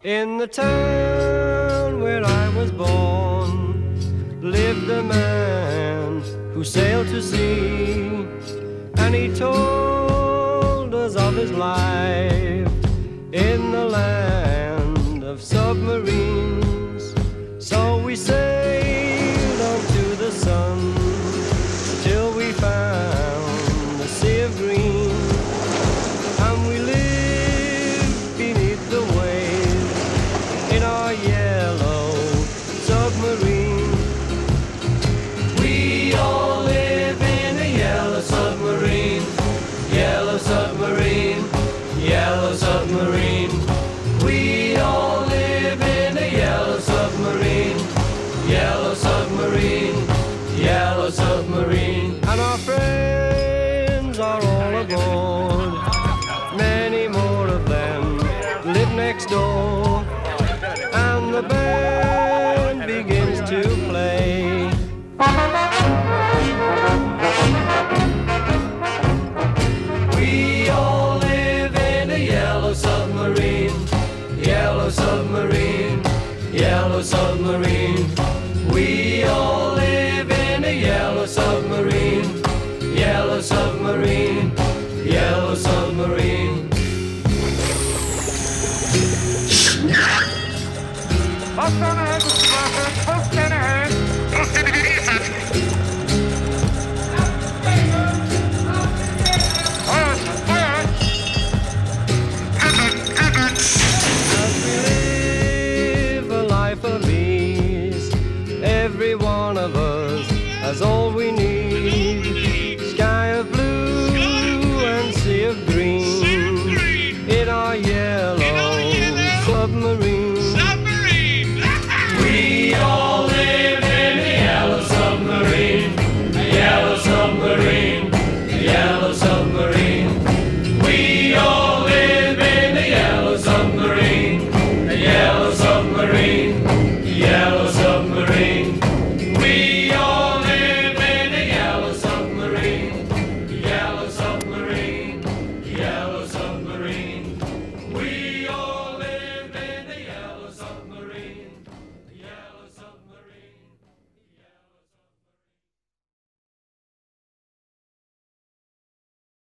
In the town where I was born lived a man who sailed to sea, and he told us of his life in the land of submarines. So we sailed on to the sun till we found the sea of green, and we lived beneath the waves in our yellow submarine. We all live in a yellow submarine, yellow submarine, yellow submarine. We all live in a yellow submarine, yellow submarine, yellow submarine. And our friends are all aboard, many more of them live next door, and the band begins to play. We all live in a yellow submarine, yellow submarine, yellow submarine. We all live in a yellow submarine, yellow submarine, yellow submarine. As we live a life of ease, every one of us has all